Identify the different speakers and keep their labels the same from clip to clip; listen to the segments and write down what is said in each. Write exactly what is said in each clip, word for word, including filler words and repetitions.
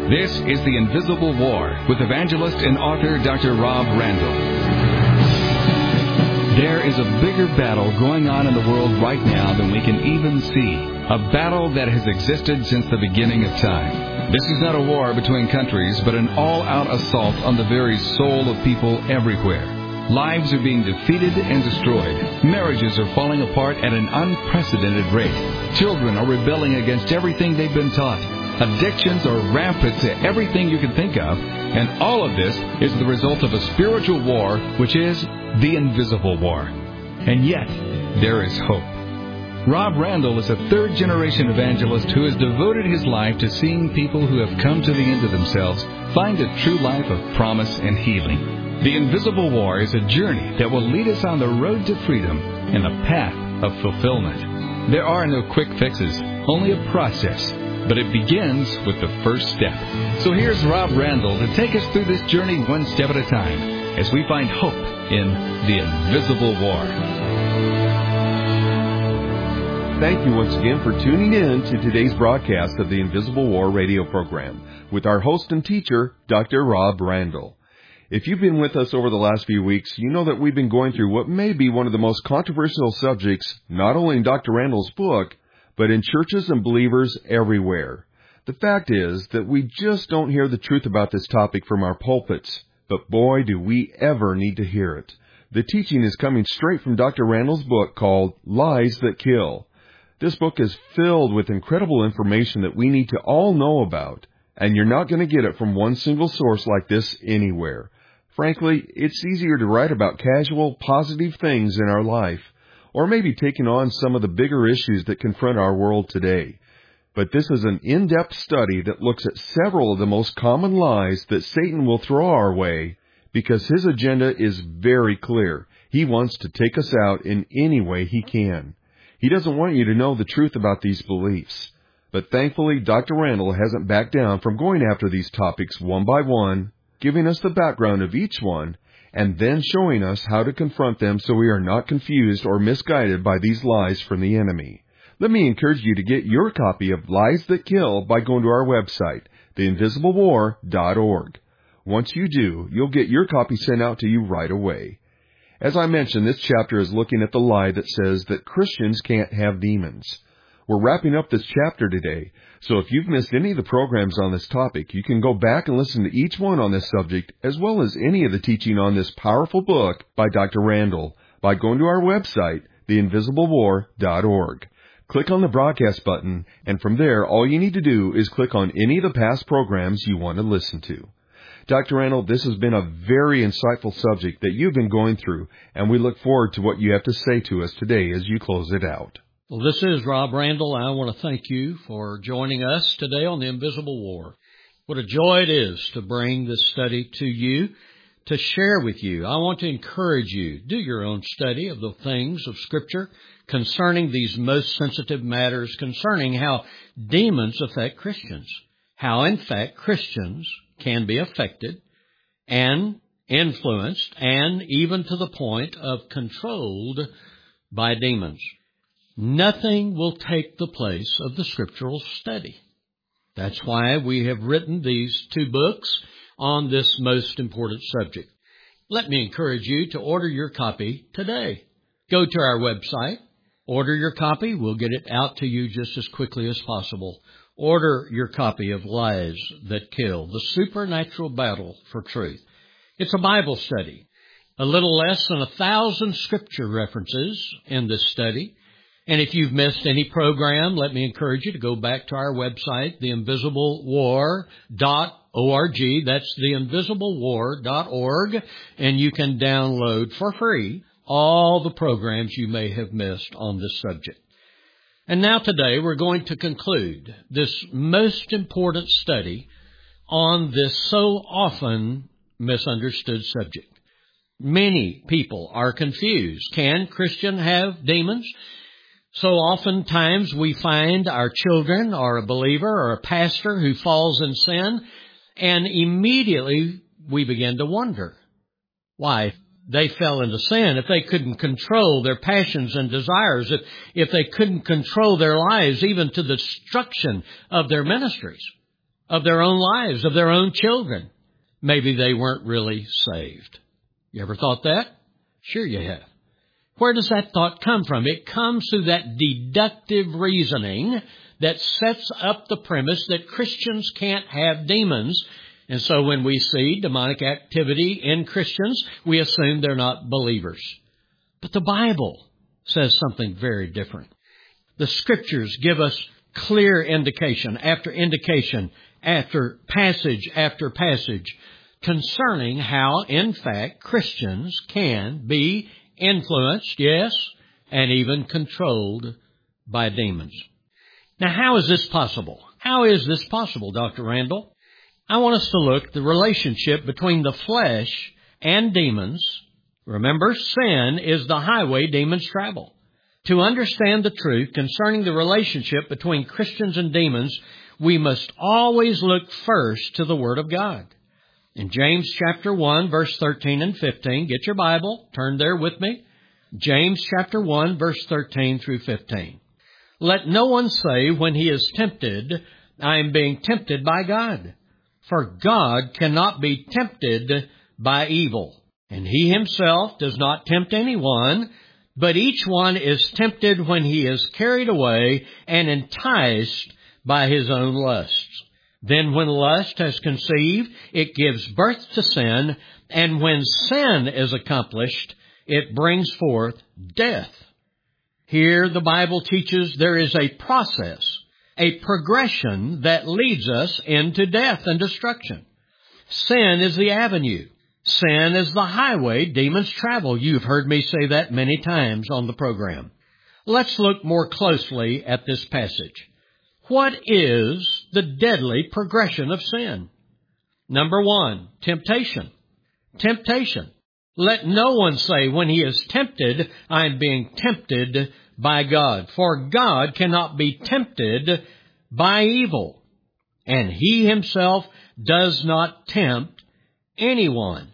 Speaker 1: This is The Invisible War with evangelist and author Doctor Rob Randall. There is a bigger battle going on in the world right now than we can even see. A battle that has existed since the beginning of time. This is not a war between countries, but an all-out assault on the very soul of people everywhere. Lives are being defeated and destroyed. Marriages are falling apart at an unprecedented rate. Children are rebelling against everything they've been taught. Addictions are rampant to everything you can think of, and all of this is the result of a spiritual war, which is the invisible war. And yet, there is hope. Rob Randall is a third-generation evangelist who has devoted his life to seeing people who have come to the end of themselves find a true life of promise and healing. The Invisible War is a journey that will lead us on the road to freedom and a path of fulfillment. There are no quick fixes, only a process. But it begins with the first step. So here's Rob Randall to take us through this journey one step at a time as we find hope in the Invisible War.
Speaker 2: Thank you once again for tuning in to today's broadcast of the Invisible War radio program with our host and teacher, Doctor Rob Randall. If you've been with us over the last few weeks, you know that we've been going through what may be one of the most controversial subjects, not only in Doctor Randall's book, but in churches and believers everywhere. The fact is that we just don't hear the truth about this topic from our pulpits, but boy, do we ever need to hear it. The teaching is coming straight from Doctor Randall's book called Lies That Kill. This book is filled with incredible information that we need to all know about, and you're not going to get it from one single source like this anywhere. Frankly, it's easier to write about casual, positive things in our life, or maybe taking on some of the bigger issues that confront our world today. But this is an in-depth study that looks at several of the most common lies that Satan will throw our way, because his agenda is very clear. He wants to take us out in any way he can. He doesn't want you to know the truth about these beliefs. But thankfully, Doctor Randall hasn't backed down from going after these topics one by one, giving us the background of each one, and then showing us how to confront them so we are not confused or misguided by these lies from the enemy. Let me encourage you to get your copy of Lies That Kill by going to our website, the invisible war dot org. Once you do, you'll get your copy sent out to you right away. As I mentioned, this chapter is looking at the lie that says that Christians can't have demons. We're wrapping up this chapter today, so if you've missed any of the programs on this topic, you can go back and listen to each one on this subject, as well as any of the teaching on this powerful book by Doctor Randall, by going to our website, the invisible war dot org. Click on the broadcast button, and from there, all you need to do is click on any of the past programs you want to listen to. Doctor Randall, this has been a very insightful subject that you've been going through, and we look forward to what you have to say to us today as you close it out.
Speaker 3: Well, this is Rob Randall. I want to thank you for joining us today on the Invisible War. What a joy it is to bring this study to you, to share with you. I want to encourage you, do your own study of the things of Scripture concerning these most sensitive matters, concerning how demons affect Christians, how, in fact, Christians can be affected and influenced and even to the point of controlled by demons. Nothing will take the place of the scriptural study. That's why we have written these two books on this most important subject. Let me encourage you to order your copy today. Go to our website, order your copy. We'll get it out to you just as quickly as possible. Order your copy of Lies That Kill, the supernatural battle for truth. It's a Bible study. A little less than a thousand scripture references in this study. And if you've missed any program, let me encourage you to go back to our website, the invisible war dot org. That's the invisible war dot org. And you can download for free all the programs you may have missed on this subject. And now today we're going to conclude this most important study on this so often misunderstood subject. Many people are confused. Can Christian have demons? So oftentimes we find our children or a believer or a pastor who falls in sin, and immediately we begin to wonder why they fell into sin. If they couldn't control their passions and desires, if, if they couldn't control their lives even to the destruction of their ministries, of their own lives, of their own children. Maybe they weren't really saved. You ever thought that? Sure you have. Where does that thought come from? It comes through that deductive reasoning that sets up the premise that Christians can't have demons. And so when we see demonic activity in Christians, we assume they're not believers. But the Bible says something very different. The Scriptures give us clear indication after indication after passage after passage concerning how, in fact, Christians can be influenced, yes, and even controlled by demons. Now, how is this possible? How is this possible, Doctor Randall? I want us to look at the relationship between the flesh and demons. Remember, sin is the highway demons travel. To understand the truth concerning the relationship between Christians and demons, we must always look first to the Word of God. In James chapter one, verse thirteen and fifteen, get your Bible, turn there with me. James chapter one, verse thirteen through fifteen. Let no one say when he is tempted, I am being tempted by God. For God cannot be tempted by evil, and He Himself does not tempt anyone, but each one is tempted when he is carried away and enticed by his own lusts. Then when lust has conceived, it gives birth to sin, and when sin is accomplished, it brings forth death. Here the Bible teaches there is a process, a progression that leads us into death and destruction. Sin is the avenue. Sin is the highway demons travel. You've heard me say that many times on the program. Let's look more closely at this passage. What is the deadly progression of sin? Number one, temptation. Temptation. Let no one say when he is tempted, I am being tempted by God. For God cannot be tempted by evil, and He Himself does not tempt anyone.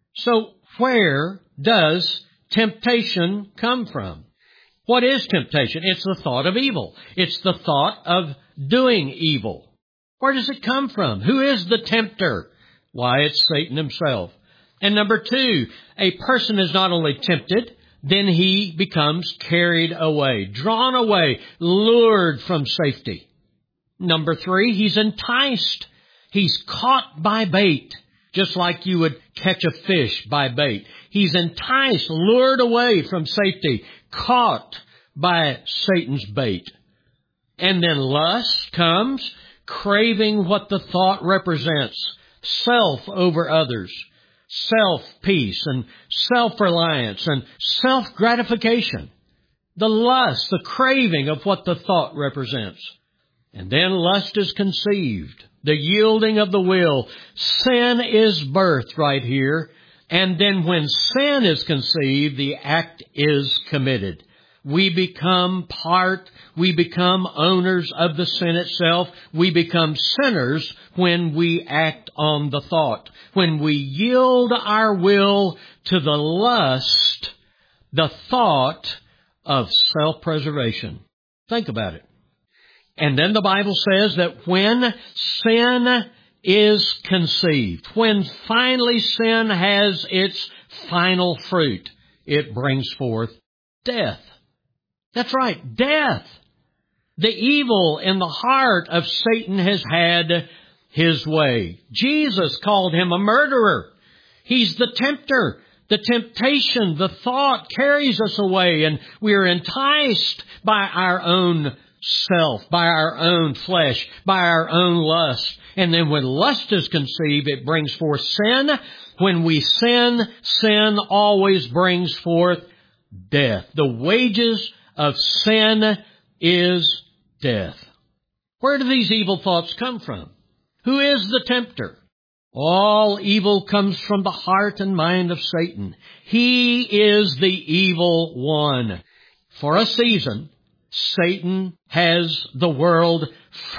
Speaker 3: So where does temptation come from? What is temptation? It's the thought of evil. It's the thought of doing evil. Where does it come from? Who is the tempter? Why, it's Satan himself. And number two, a person is not only tempted, then he becomes carried away, drawn away, lured from safety. Number three, he's enticed. He's caught by bait, just like you would catch a fish by bait. He's enticed, lured away from safety, caught by Satan's bait. And then lust comes, craving what the thought represents, self over others, self-peace and self-reliance and self-gratification. The lust, the craving of what the thought represents. And then lust is conceived, the yielding of the will. Sin is birthed right here. And then when sin is conceived, the act is committed. We become part, we become owners of the sin itself. We become sinners when we act on the thought. When we yield our will to the lust, the thought of self-preservation. Think about it. And then the Bible says that when sin is conceived, when finally sin has its final fruit, it brings forth death. That's right, death. The evil in the heart of Satan has had his way. Jesus called him a murderer. He's the tempter. The temptation, the thought carries us away, and we are enticed by our own self, by our own flesh, by our own lust. And then when lust is conceived, it brings forth sin. When we sin, sin always brings forth death. The wages of sin is death. Where do these evil thoughts come from? Who is the tempter? All evil comes from the heart and mind of Satan. He is the evil one. For a season, Satan has the world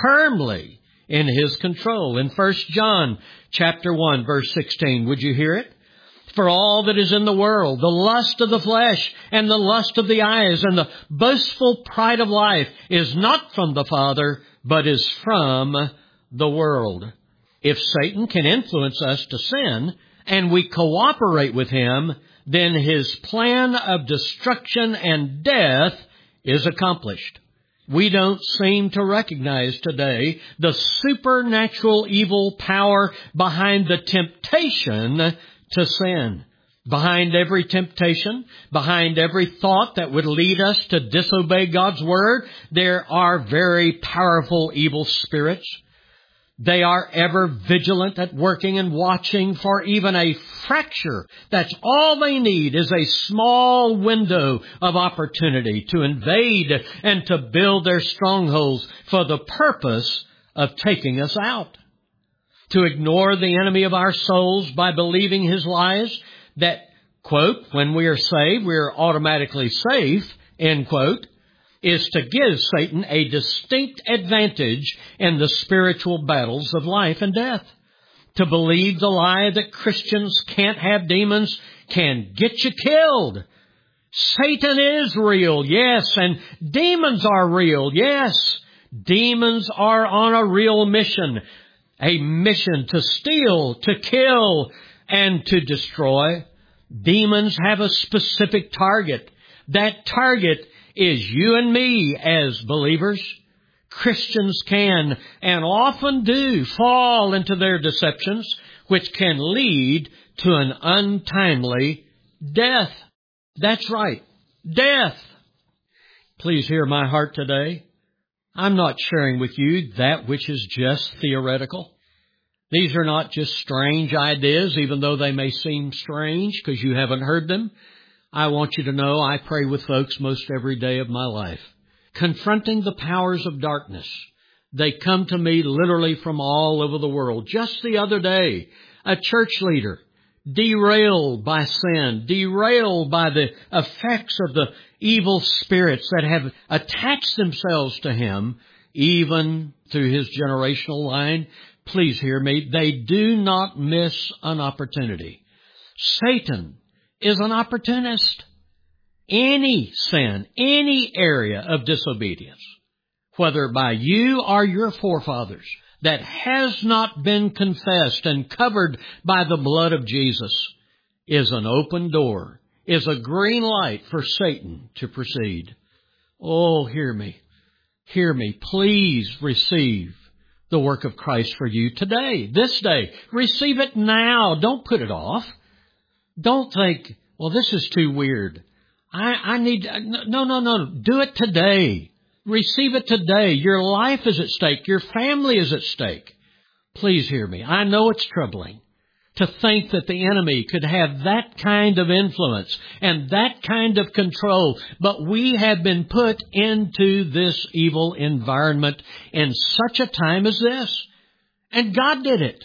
Speaker 3: firmly in his control. In First John chapter one, verse sixteen, would you hear it? For all that is in the world, the lust of the flesh and the lust of the eyes and the boastful pride of life is not from the Father, but is from the world. If Satan can influence us to sin and we cooperate with him, then his plan of destruction and death is accomplished. We don't seem to recognize today the supernatural evil power behind the temptation to sin. Behind every temptation, behind every thought that would lead us to disobey God's Word, there are very powerful evil spirits. They are ever vigilant at working and watching for even a fracture. That's all they need is a small window of opportunity to invade and to build their strongholds for the purpose of taking us out. To ignore the enemy of our souls by believing his lies, that, quote, when we are saved, we are automatically safe, end quote, is to give Satan a distinct advantage in the spiritual battles of life and death. To believe the lie that Christians can't have demons can get you killed. Satan is real, yes, and demons are real, yes. Demons are on a real mission, a mission to steal, to kill, and to destroy. Demons have a specific target. That target is you and me as believers. Christians can and often do fall into their deceptions, which can lead to an untimely death. That's right, death. Please hear my heart today. I'm not sharing with you that which is just theoretical. These are not just strange ideas, even though they may seem strange because you haven't heard them. I want you to know I pray with folks most every day of my life, confronting the powers of darkness. They come to me literally from all over the world. Just the other day, a church leader derailed by sin, derailed by the effects of the evil spirits that have attached themselves to him, even through his generational line. Please hear me. They do not miss an opportunity. Satan is an opportunist. Any sin, any area of disobedience, whether by you or your forefathers, that has not been confessed and covered by the blood of Jesus, is an open door, is a green light for Satan to proceed. Oh, hear me. Hear me. Please receive the work of Christ for you today, this day. Receive it now. Don't put it off. Don't think, well, this is too weird. I, I need, no, no, no. Do it today. Receive it today. Your life is at stake. Your family is at stake. Please hear me. I know it's troubling to think that the enemy could have that kind of influence and that kind of control, but we have been put into this evil environment in such a time as this. And God did it.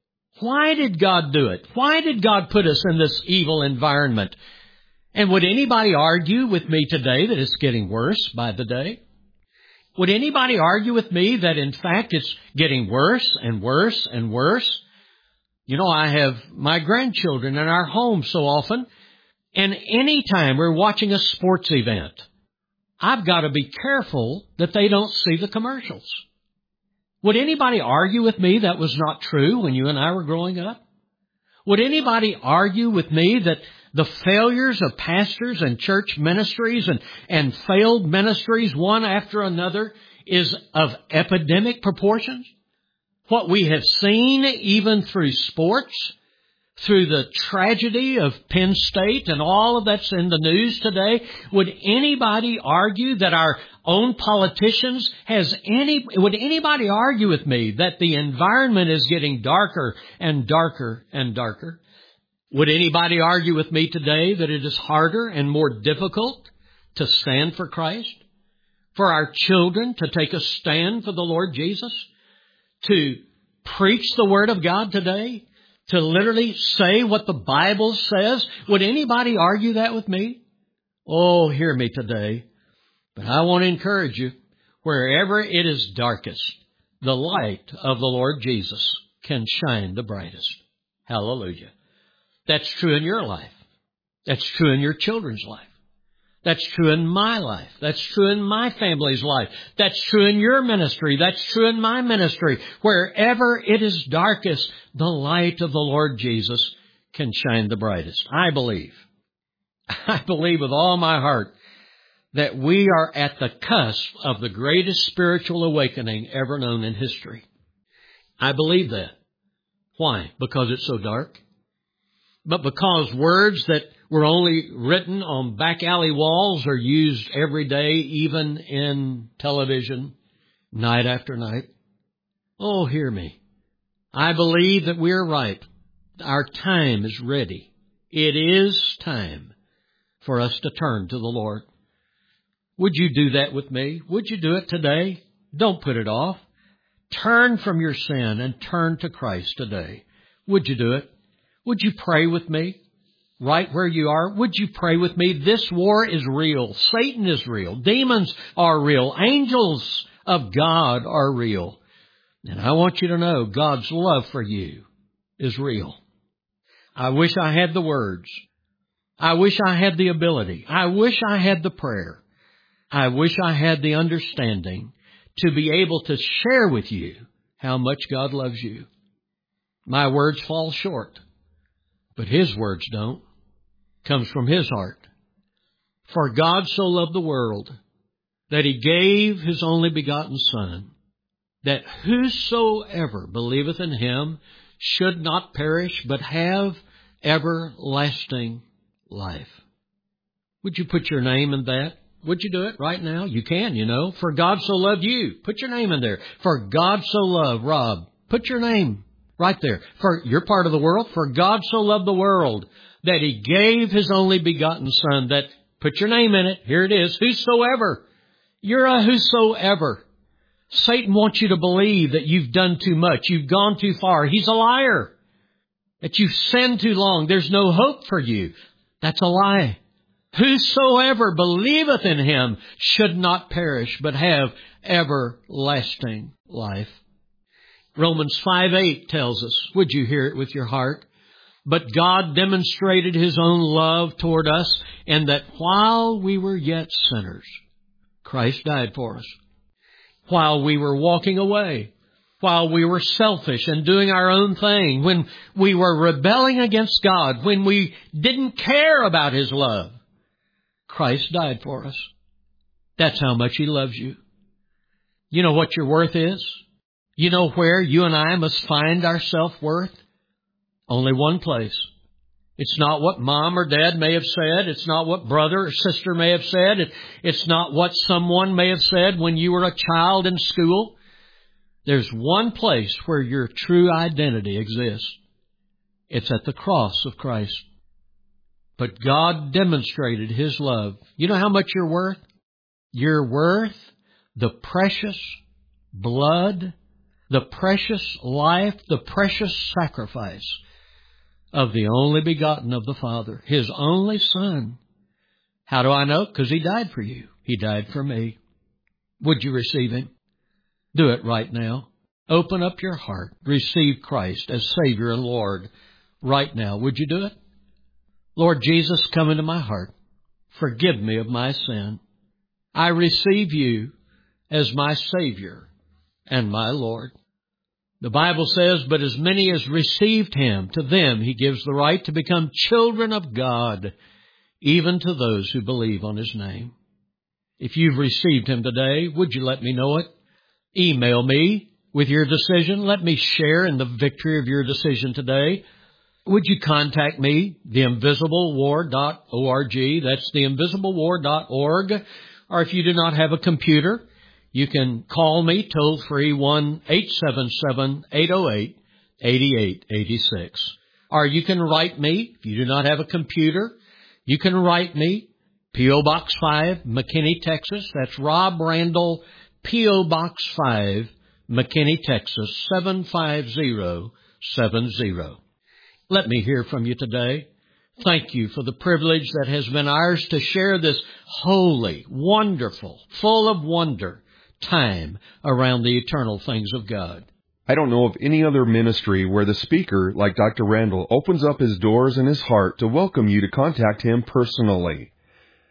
Speaker 3: Why did God do it? Why did God put us in this evil environment? And would anybody argue with me today that it's getting worse by the day? Would anybody argue with me that, in fact, it's getting worse and worse and worse? You know, I have my grandchildren in our home so often, and any time we're watching a sports event, I've got to be careful that they don't see the commercials. Would anybody argue with me that was not true when you and I were growing up? Would anybody argue with me that the failures of pastors and church ministries and, and failed ministries one after another is of epidemic proportions? What we have seen even through sports, through the tragedy of Penn State and all of that's in the news today, would anybody argue that our own politicians has any, would anybody argue with me that the environment is getting darker and darker and darker? Would anybody argue with me today that it is harder and more difficult to stand for Christ? For our children to take a stand for the Lord Jesus? To preach the Word of God today? To literally say what the Bible says? Would anybody argue that with me? Oh, hear me today. But I want to encourage you, wherever it is darkest, the light of the Lord Jesus can shine the brightest. Hallelujah. That's true in your life. That's true in your children's life. That's true in my life. That's true in my family's life. That's true in your ministry. That's true in my ministry. Wherever it is darkest, the light of the Lord Jesus can shine the brightest. I believe, I believe with all my heart that we are at the cusp of the greatest spiritual awakening ever known in history. I believe that. Why? Because it's so dark? But because words that were only written on back alley walls are used every day, even in television, night after night? Oh, hear me. I believe that we're ripe. Our time is ready. It is time for us to turn to the Lord. Would you do that with me? Would you do it today? Don't put it off. Turn from your sin and turn to Christ today. Would you do it? Would you pray with me? Right where you are, would you pray with me? This war is real. Satan is real. Demons are real. Angels of God are real. And I want you to know God's love for you is real. I wish I had the words. I wish I had the ability. I wish I had the prayer. I wish I had the understanding to be able to share with you how much God loves you. My words fall short, but His words don't. Comes from His heart. For God so loved the world that He gave His only begotten Son, that whosoever believeth in Him should not perish, but have everlasting life. Would you put your name in that? Would you do it right now? You can, you know. For God so loved you. Put your name in there. For God so loved, Rob. Put your name right there. For you're part of the world. For God so loved the world that He gave His only begotten Son, that, put your name in it. Here it is. Whosoever. You're a whosoever. Satan wants you to believe that you've done too much. You've gone too far. He's a liar. That you've sinned too long. There's no hope for you. That's a lie. Whosoever believeth in Him should not perish, but have everlasting life. Romans five eight tells us, would you hear it with your heart? But God demonstrated His own love toward us, and that while we were yet sinners, Christ died for us. While we were walking away, while we were selfish and doing our own thing, when we were rebelling against God, when we didn't care about His love, Christ died for us. That's how much He loves you. You know what your worth is? You know where you and I must find our self-worth? Only one place. It's not what mom or dad may have said. It's not what brother or sister may have said. It, it's not what someone may have said when you were a child in school. There's one place where your true identity exists. It's at the cross of Christ. But God demonstrated His love. You know how much you're worth? You're worth the precious blood, the precious life, the precious sacrifice of the only begotten of the Father, His only Son. How do I know? Because He died for you. He died for me. Would you receive Him? Do it right now. Open up your heart. Receive Christ as Savior and Lord right now. Would you do it? Lord Jesus, come into my heart. Forgive me of my sin. I receive You as my Savior and my Lord. The Bible says, but as many as received Him, to them He gives the right to become children of God, even to those who believe on His name. If you've received Him today, would you let me know it? Email me with your decision. Let me share in the victory of your decision today. Would you contact me, the invisible war dot org. That's the invisible war dot org. Or if you do not have a computer, you can call me toll free one eight seven seven, eight oh eight, eight eight eight six. Or you can write me, if you do not have a computer, you can write me, P O Box five, McKinney, Texas. That's Rob Randall, P O Box five, McKinney, Texas, seven five zero seven zero. Let me hear from you today. Thank you for the privilege that has been ours to share this holy, wonderful, full of wonder time around the eternal things of God.
Speaker 2: I don't know of any other ministry where the speaker, like Doctor Randall, opens up his doors and his heart to welcome you to contact him personally.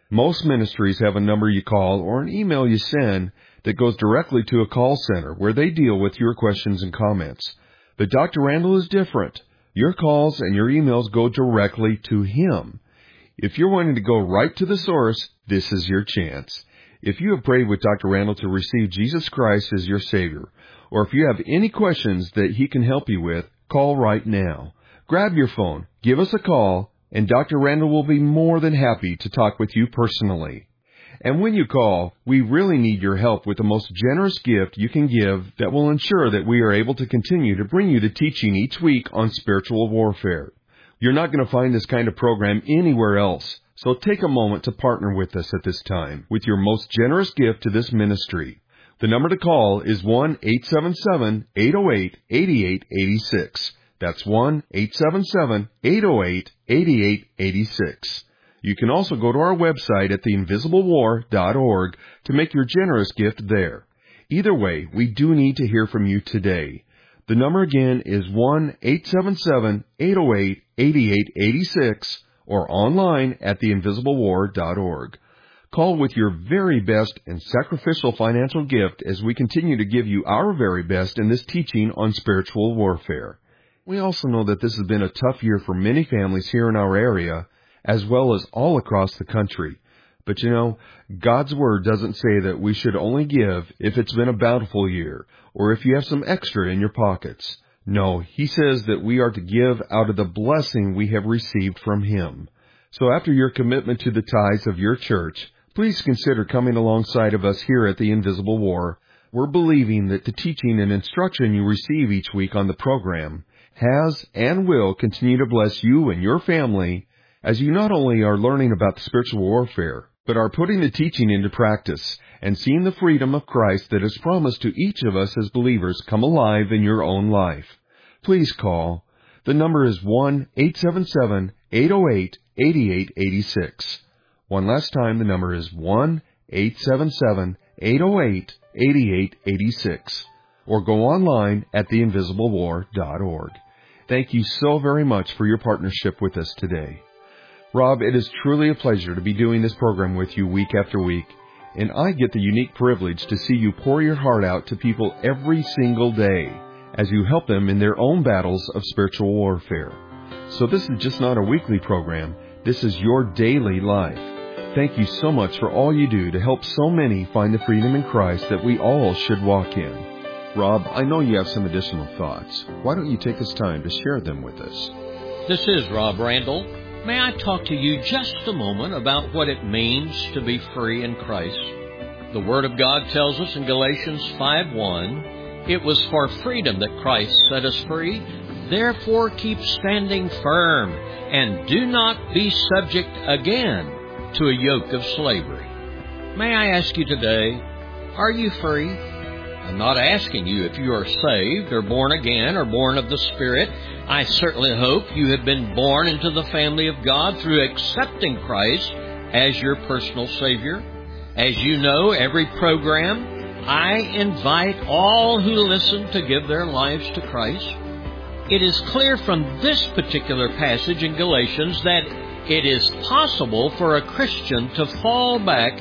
Speaker 2: Most ministries have a number you call or an email you send that goes directly to a call center where they deal with your questions and comments. But Doctor Randall is different. Your calls and your emails go directly to him. If you're wanting to go right to the source, this is your chance. If you have prayed with Doctor Randall to receive Jesus Christ as your Savior, or if you have any questions that he can help you with, call right now. Grab your phone, give us a call, and Doctor Randall will be more than happy to talk with you personally. And when you call, we really need your help with the most generous gift you can give that will ensure that we are able to continue to bring you the teaching each week on spiritual warfare. You're not going to find this kind of program anywhere else, so take a moment to partner with us at this time with your most generous gift to this ministry. The number to call is one eight seven seven, eight zero eight, eight eight eight six. That's one eight seven seven, eight zero eight, eight eight eight six. You can also go to our website at the invisible war dot org to make your generous gift there. Either way, we do need to hear from you today. The number again is one eight seven seven, eight zero eight, eight eight eight six or online at the invisible war dot org. Call with your very best and sacrificial financial gift as we continue to give you our very best in this teaching on spiritual warfare. We also know that this has been a tough year for many families here in our area, as well as all across the country. But you know, God's Word doesn't say that we should only give if it's been a bountiful year, or if you have some extra in your pockets. No, He says that we are to give out of the blessing we have received from Him. So after your commitment to the tithes of your church, please consider coming alongside of us here at the Invisible War. We're believing that the teaching and instruction you receive each week on the program has and will continue to bless you and your family as you not only are learning about the spiritual warfare, but are putting the teaching into practice and seeing the freedom of Christ that is promised to each of us as believers come alive in your own life. Please call. The number is one eight seven seven, eight zero eight, eight eight eight six. One last time, the number is one eight seven seven, eight zero eight, eight eight eight six. Or go online at the invisible war dot org. Thank you so very much for your partnership with us today. Rob, it is truly a pleasure to be doing this program with you week after week, and I get the unique privilege to see you pour your heart out to people every single day as you help them in their own battles of spiritual warfare. So this is just not a weekly program, this is your daily life. Thank you so much for all you do to help so many find the freedom in Christ that we all should walk in. Rob, I know you have some additional thoughts. Why don't you take this time to share them with us?
Speaker 3: This is Rob Randall. May I talk to you just a moment about what it means to be free in Christ? The Word of God tells us in Galatians five one, "It was for freedom that Christ set us free. Therefore keep standing firm, and do not be subject again to a yoke of slavery." May I ask you today, are you free? I'm not asking you if you are saved or born again or born of the Spirit. I certainly hope you have been born into the family of God through accepting Christ as your personal Savior. As you know, every program, I invite all who listen to give their lives to Christ. It is clear from this particular passage in Galatians that it is possible for a Christian to fall back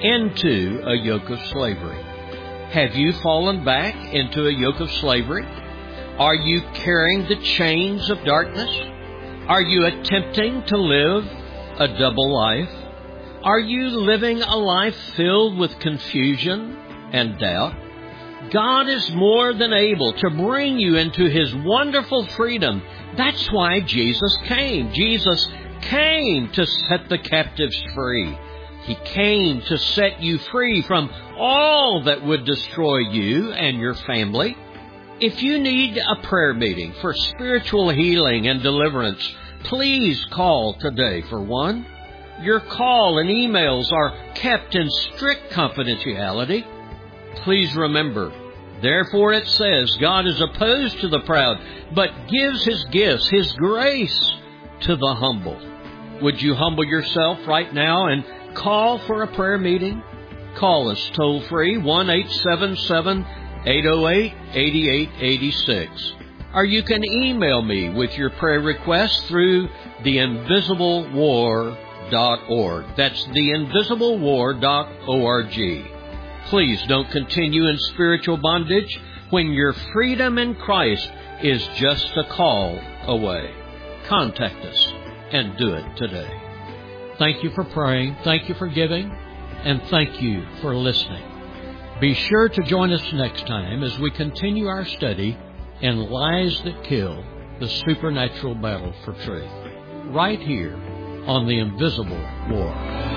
Speaker 3: into a yoke of slavery. Have you fallen back into a yoke of slavery? Are you carrying the chains of darkness? Are you attempting to live a double life? Are you living a life filled with confusion and doubt? God is more than able to bring you into His wonderful freedom. That's why Jesus came. Jesus came to set the captives free. He came to set you free from all that would destroy you and your family. If you need a prayer meeting for spiritual healing and deliverance, please call today for one. Your call and emails are kept in strict confidentiality. Please remember, therefore it says, God is opposed to the proud, but gives His gifts, His grace to the humble. Would you humble yourself right now and call for a prayer meeting? Call us toll free, one eight seven seven, eight zero eight, eight eight eight six. Or you can email me with your prayer request through the invisible war dot org. That's the invisible war dot org. Please don't continue in spiritual bondage when your freedom in Christ is just a call away. Contact us and do it today. Thank you for praying, thank you for giving, and thank you for listening. Be sure to join us next time as we continue our study in Lies That Kill, the Supernatural Battle for Truth, right here on The Invisible War.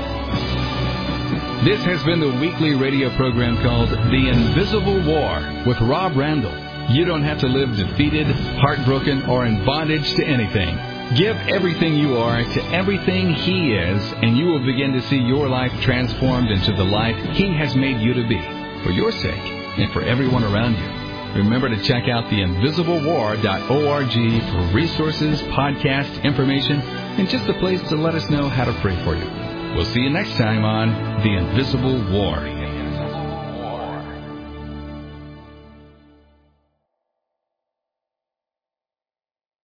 Speaker 1: This has been the weekly radio program called The Invisible War with Rob Randall. You don't have to live defeated, heartbroken, or in bondage to anything. Give everything you are to everything He is, and you will begin to see your life transformed into the life He has made you to be, for your sake and for everyone around you. Remember to check out the invisible war dot org for resources, podcast information, and just a place to let us know how to pray for you. We'll see you next time on The Invisible War.